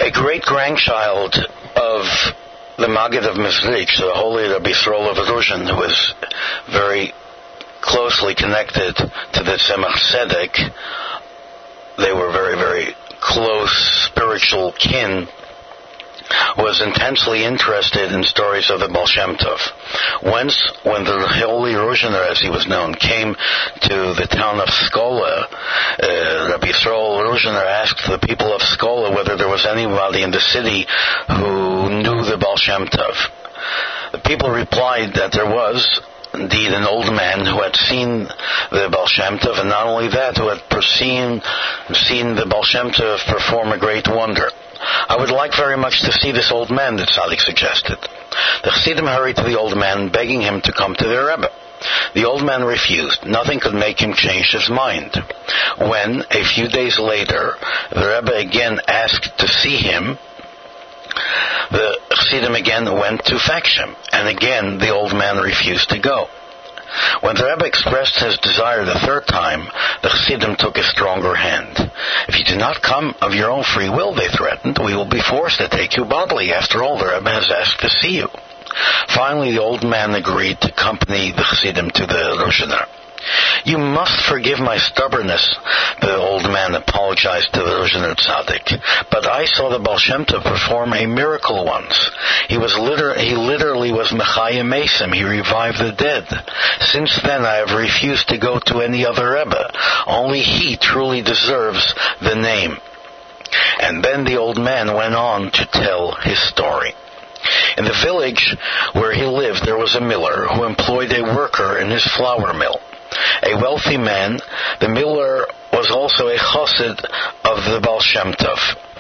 A great-grandchild of the Maggid of Mezritch, the holy Rabbi Yisrael of Ruzhin, who was very closely connected to the Tzemach Tzedek. They were very, very close spiritual kin, was intensely interested in stories of the Baal Shem Tov. Once, when the holy Ruzhiner, as he was known, came to the town of Skola, Rabbi Yisrael Ruzhiner asked the people of Skola whether there was anybody in the city who knew the Baal Shem Tov. The people replied that there was indeed an old man who had seen the Baal Shem Tov, and not only that, who had seen the Baal Shem Tov perform a great wonder. I would like very much to see this old man, the tzaddik suggested. The Chassidim hurried to the old man, begging him to come to their Rebbe. The old man refused. Nothing could make him change his mind. When, a few days later, the Rebbe again asked to see him, the Chassidim again went to fetch him, and again the old man refused to go. When the Rebbe expressed his desire the third time, the Chassidim took a stronger hand. If you do not come of your own free will, they threatened, we will be forced to take you bodily. After all, the Rebbe has asked to see you. Finally, the old man agreed to accompany the Chassidim to the Ruzhiner. You must forgive my stubbornness, the old man apologized to the Ruzhiner tzaddik. But I saw the Baal Shem Tov perform a miracle once. He literally was Mechayim Mesim. He revived the dead. Since then I have refused to go to any other Rebbe. Only he truly deserves the name. And then the old man went on to tell his story. In the village where he lived, there was a miller who employed a worker in his flour mill. A wealthy man, the miller was also a chassid of the Baal Shem Tov.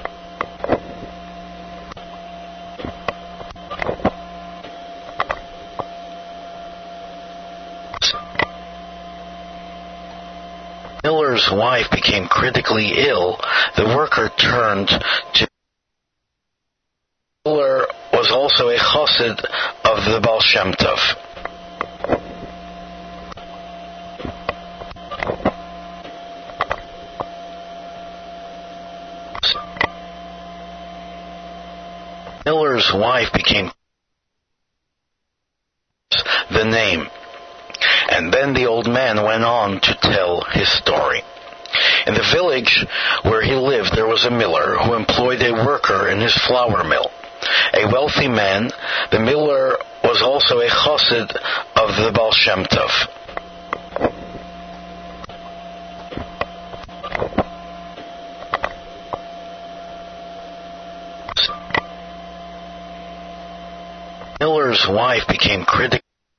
Miller's wife became critically ill. The worker turned to Miller was also a chassid of the Baal Shem Tov. Miller's wife became the name. And then the old man went on to tell his story. In the village where he lived, there was a miller who employed a worker in his flour mill. A wealthy man, the miller was also a chassid of the Baal Shem Tov. Miller's wife became critical.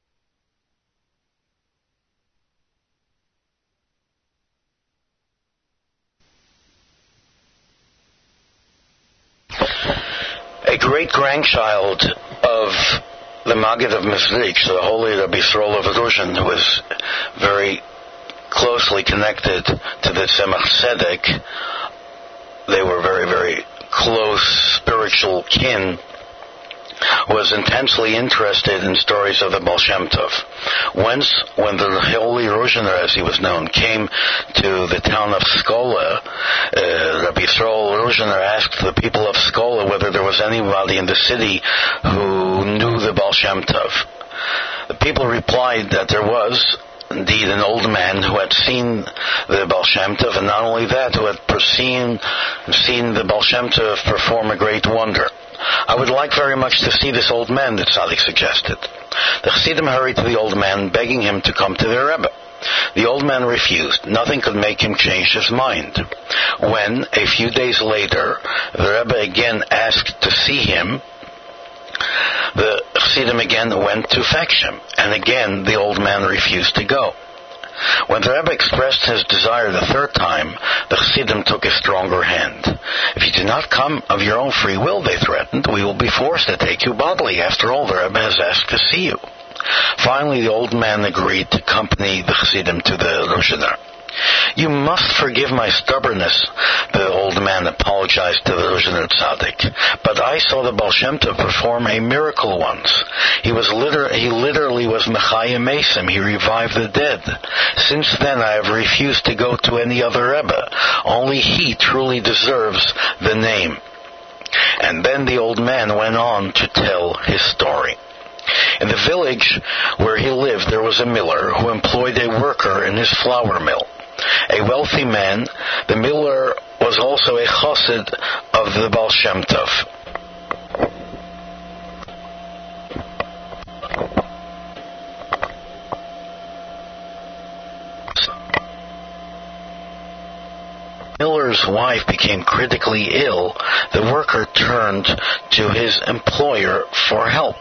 A great-grandchild of the Maggid of Mezritch, the holy Rabbi Yisrael of Ruzhin, who was very closely connected to the Tzemach Tzedek. They were very, very close spiritual kin, was intensely interested in stories of the Baal Shem Tov. Once, when the holy Ruzhiner, as he was known, came to the town of Skola, Rabbi Yisrael Ruzhiner asked the people of Skola whether there was anybody in the city who knew the Baal Shem Tov. The people replied that there was indeed an old man who had seen the Baal Shem Tov, and not only that, who had seen the Baal Shem Tov perform a great wonder. I would like very much to see this old man, the tzaddik suggested. The Chassidim hurried to the old man, begging him to come to their Rebbe. The old man refused. Nothing could make him change his mind. When, a few days later, the Rebbe again asked to see him, the Chassidim again went to fetch him, and again the old man refused to go. When the Rebbe expressed his desire the third time, the Chassidim took a stronger hand. If you do not come of your own free will, they threatened, we will be forced to take you bodily. After all, the Rebbe has asked to see you. Finally, the old man agreed to accompany the Chassidim to the Ruzhiner. You must forgive my stubbornness, the old man apologized to the Ruzhiner tzaddik. But I saw the Baal Shem Tov perform a miracle once. He literally was Mechayim Mesim. He revived the dead. Since then I have refused to go to any other Rebbe. Only he truly deserves the name. And then the old man went on to tell his story. In the village where he lived, there was a miller who employed a worker in his flour mill. A wealthy man, the miller was also a chassid of the Baal Shem Tov. Miller's wife became critically ill. The worker turned to his employer for help.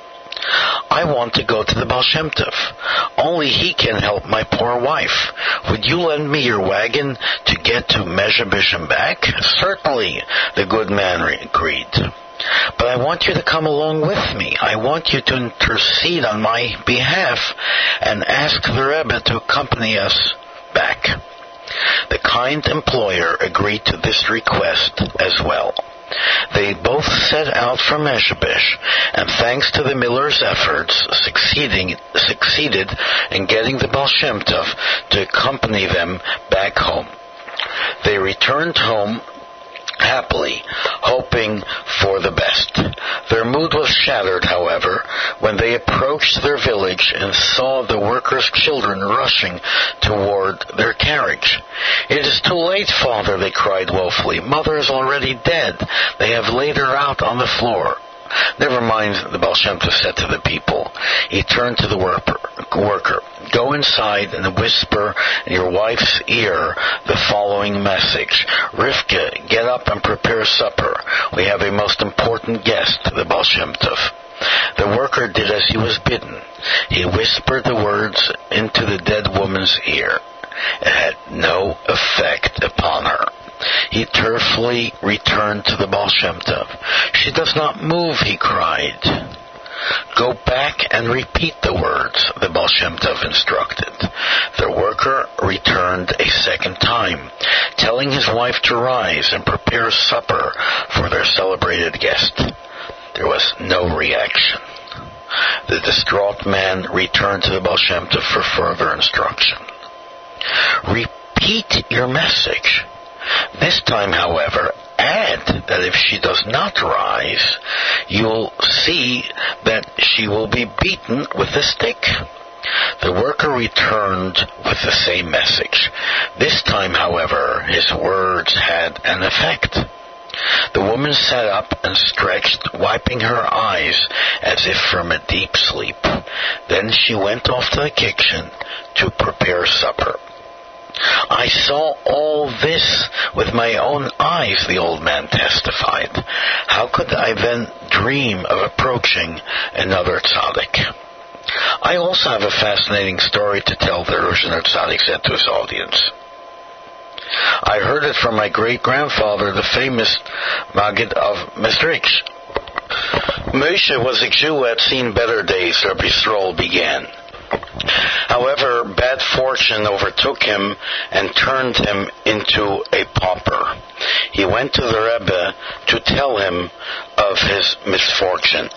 I want to go to the Baal Shem Tov. Only he can help my poor wife. Would you lend me your wagon to get to Mezhebish and back? Certainly, the good man agreed. But I want you to come along with me. I want you to intercede on my behalf and ask the Rebbe to accompany us back. The kind employer agreed to this request as well. They both set out for Mezhebish, and thanks to the miller's efforts, succeeded in getting the Baal Shem Tov to accompany them back home. They returned home happily, hoping for the best. Their mood was shattered, however, when they approached their village and saw the workers' children rushing toward their carriage. "It is too late, father," they cried woefully. "Mother is already dead. They have laid her out on the floor." "Never mind," the Baal Shem Tov said to the people. He turned to the worker. "Go inside and whisper in your wife's ear the following message. Rivka, get up and prepare supper. We have a most important guest, the Baal Shem Tov." The worker did as he was bidden. He whispered the words into the dead woman's ear. It had no effect upon her. He tearfully returned to the Baal Shem Tov. "She does not move," he cried. "Go back and repeat the words," the Baal Shem Tov instructed. The worker returned a second time, telling his wife to rise and prepare supper for their celebrated guest. There was no reaction. The distraught man returned to the Baal Shem Tov for further instruction. "Repeat your message. This time, however, add that if she does not rise, you'll see that she will be beaten with a stick." The worker returned with the same message. This time, however, his words had an effect. The woman sat up and stretched, wiping her eyes as if from a deep sleep. Then she went off to the kitchen to prepare supper. "I saw all this with my own eyes," the old man testified. "How could I then dream of approaching another tzaddik?" "I also have a fascinating story to tell," the Ruzhiner tzaddik said to his audience. "I heard it from my great-grandfather, the famous Maggid of Mezrich. Moshe was a Jew who had seen better days," Rabbi Yisrael began. "However, bad fortune overtook him and turned him into a pauper. He went to the Rebbe to tell him of his misfortune.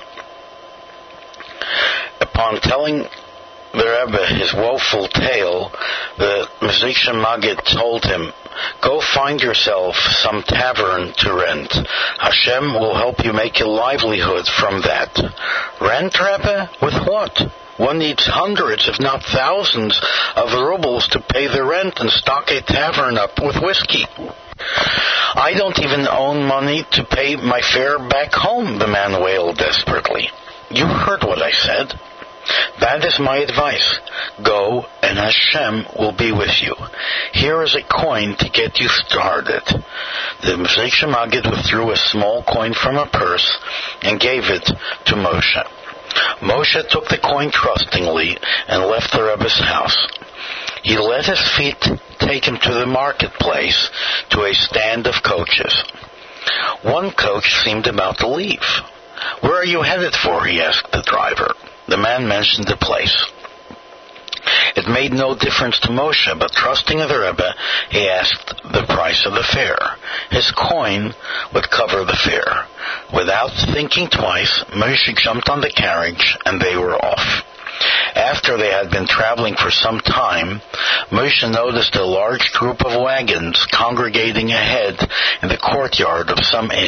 Upon telling the Rebbe his woeful tale, the Mezrich Maggid told him, 'Go find yourself some tavern to rent. Hashem will help you make a livelihood from that.' 'Rent, Rebbe? With what? One needs hundreds, if not thousands, of rubles to pay the rent and stock a tavern up with whiskey.' 'I don't even own money to pay my fare back home,' the man wailed desperately. 'You heard what I said. That is my advice. Go, and Hashem will be with you. Here is a coin to get you started.' The Mezrich Maggid withdrew a small coin from a purse and gave it to Moshe. Moshe took the coin trustingly and left the Rebbe's house. He let his feet take him to the marketplace, to a stand of coaches. One coach seemed about to leave. 'Where are you headed for?' he asked the driver. The man mentioned the place. It made no difference to Moshe, but trusting the Rebbe, he asked the price of the fare. His coin would cover the fare. Without thinking twice, Moshe jumped on the carriage, and they were off. After they had been traveling for some time, Moshe noticed a large group of wagons congregating ahead in the courtyard of some inn.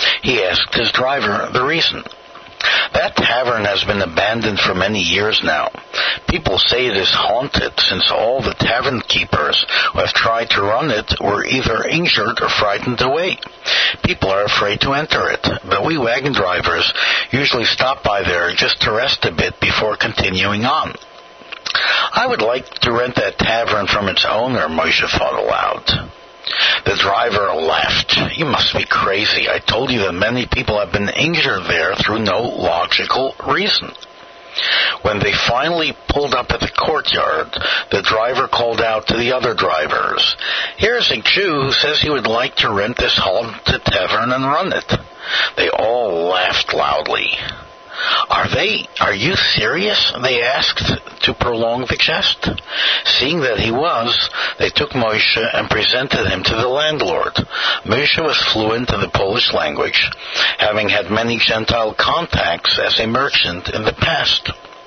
He asked his driver the reason. That tavern has been abandoned for many years now. People say it is haunted since all the tavern keepers who have tried to run it were either injured or frightened away. People are afraid to enter it, but we wagon drivers usually stop by there just to rest a bit before continuing on. I would like to rent that tavern from its owner, Moshe thought aloud. The driver laughed. You must be crazy. I told you that many people have been injured there through no logical reason. When they finally pulled up at the courtyard, the driver called out to the other drivers, "Here's a Jew who says he would like to rent this haunted tavern and run it." They all laughed loudly. Are you serious?" they asked to prolong the jest. Seeing that he was, they took Moshe and presented him to the landlord. Moshe was fluent in the Polish language, having had many Gentile contacts as a merchant in the past.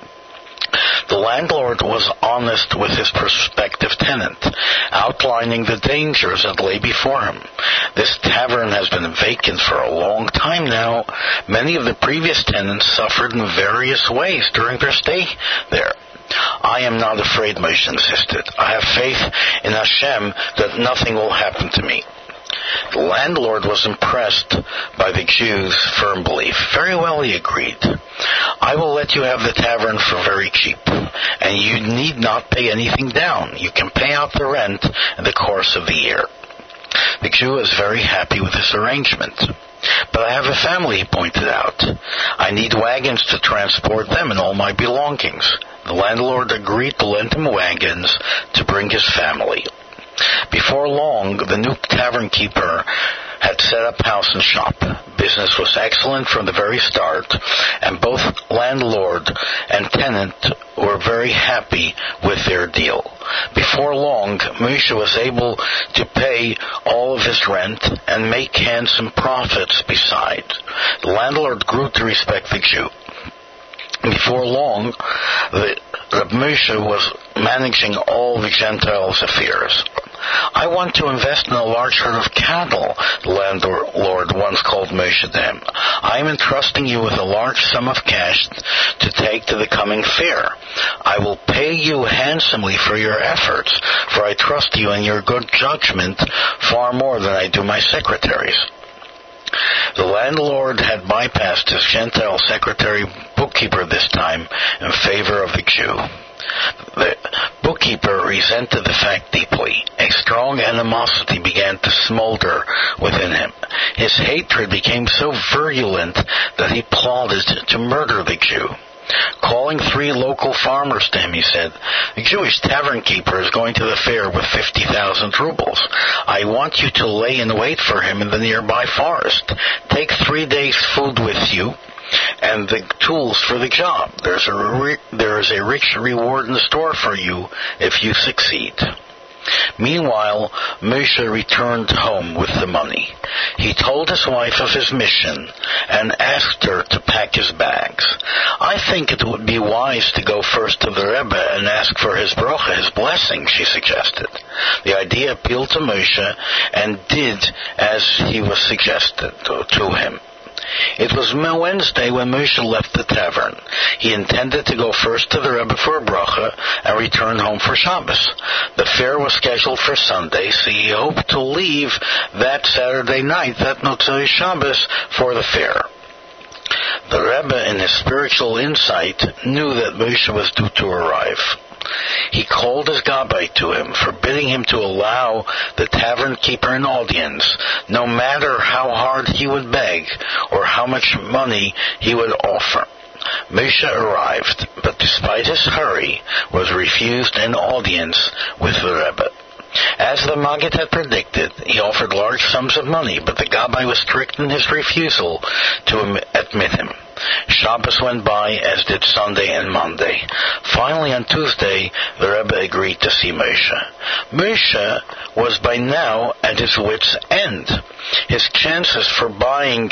The landlord was honest with his prospective tenant, outlining the dangers that lay before him. This tavern has been vacant for a long time now. Many of the previous tenants suffered in various ways during their stay there. "I am not afraid," Moshe insisted. "I have faith in Hashem that nothing will happen to me." The landlord was impressed by the Jew's firm belief. "Very well," he agreed. "I will let you have the tavern for very cheap, and you need not pay anything down. You can pay out the rent in the course of the year." The Jew was very happy with this arrangement. "But I have a family," he pointed out. "I need wagons to transport them and all my belongings." The landlord agreed to lend him wagons to bring his family. Before long, the new tavern keeper had set up house and shop. Business was excellent from the very start, and both landlord and tenant were very happy with their deal. Before long, Moshe was able to pay all of his rent and make handsome profits besides. The landlord grew to respect the Jew. Before long, Moshe was managing all the Gentiles' affairs. "I want to invest in a large herd of cattle," the landlord once called Moshe to him. "I am entrusting you with a large sum of cash to take to the coming fair. I will pay you handsomely for your efforts, for I trust you in your good judgment far more than I do my secretaries." The landlord had bypassed his Gentile secretary bookkeeper this time in favor of the Jew. The bookkeeper resented the fact deeply. A strong animosity began to smolder within him. His hatred became so virulent that he plotted to murder the Jew. Calling 3 local farmers to him, he said, "The Jewish tavern keeper is going to the fair with 50,000 rubles. I want you to lay in wait for him in the nearby forest. Take 3 days' food with you and the tools for the job. There is a rich reward in store for you if you succeed." Meanwhile, Moshe returned home with the money. He told his wife of his mission and asked her to pack his bags. "I think it would be wise to go first to the Rebbe and ask for his bracha, his blessing," she suggested. The idea appealed to Moshe and did as he was suggested to him. It was Wednesday when Moshe left the tavern. He intended to go first to the Rebbe for a bracha and return home for Shabbos. The fair was scheduled for Sunday, so he hoped to leave that Saturday night, that Motzei Shabbos, for the fair. The Rebbe, in his spiritual insight, knew that Moshe was due to arrive. He called his gabbai to him, forbidding him to allow the tavern keeper an audience, no matter how hard he would beg or how much money he would offer. Moshe arrived, but despite his hurry, was refused an audience with the Rebbe. As the Maggid had predicted, he offered large sums of money, but the gabbai was strict in his refusal to admit him. Shabbos went by, as did Sunday and Monday. Finally, on Tuesday, the Rebbe agreed to see Moshe. Moshe was by now at his wit's end. His chances for buying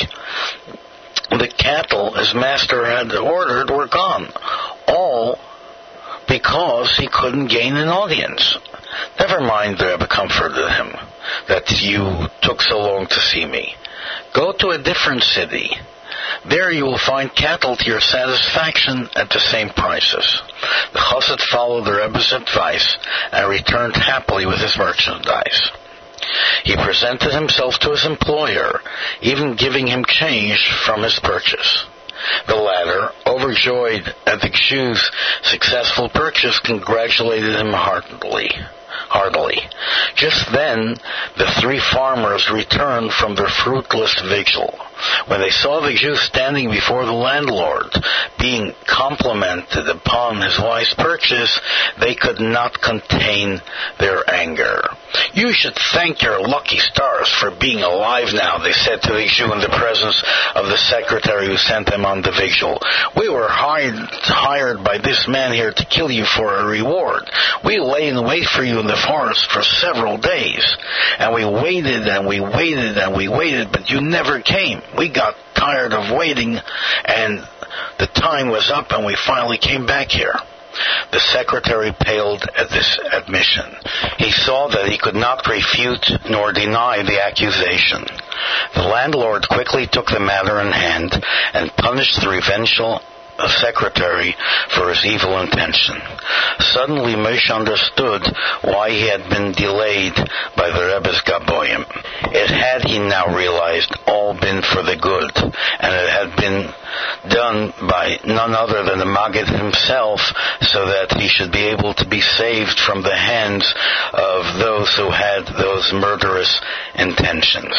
the cattle his master had ordered were gone, all because he couldn't gain an audience. Never mind, the Rebbe comforted him, that you took so long to see me. Go to a different city. There you will find cattle to your satisfaction at the same prices. The Chassid followed the Rebbe's advice and returned happily with his merchandise. He presented himself to his employer, even giving him change from his purchase. The latter, overjoyed at the Jew's successful purchase, congratulated him heartily. Just then, the three farmers returned from their fruitless vigil. When they saw the Jew standing before the landlord, being complimented upon his wise purchase, they could not contain their anger. "You should thank your lucky stars for being alive now," they said to the Jew in the presence of the secretary who sent them on the vigil. "We were hired by this man here to kill you for a reward. We lay in wait for you in the forest for several days, and we waited and we waited and we waited, but you never came. We got tired of waiting, and the time was up, and we finally came back here." The secretary paled at this admission. He saw that he could not refute nor deny the accusation. The landlord quickly took the matter in hand and punished the revengeful secretary for his evil intention. Suddenly Moshe understood why he had been delayed by the Rebbe's Gaboyim. It had, he now realized, all been for the good, and it had been done by none other than the Maggid himself, so that he should be able to be saved from the hands of those who had those murderous intentions.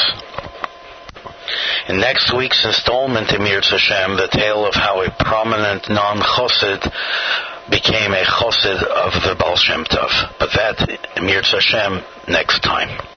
In next week's installment in Mirz Hashem, the tale of how a prominent non-Chosid became a Chosid of the Baal Shem Tov. But that, Mirz Hashem, next time.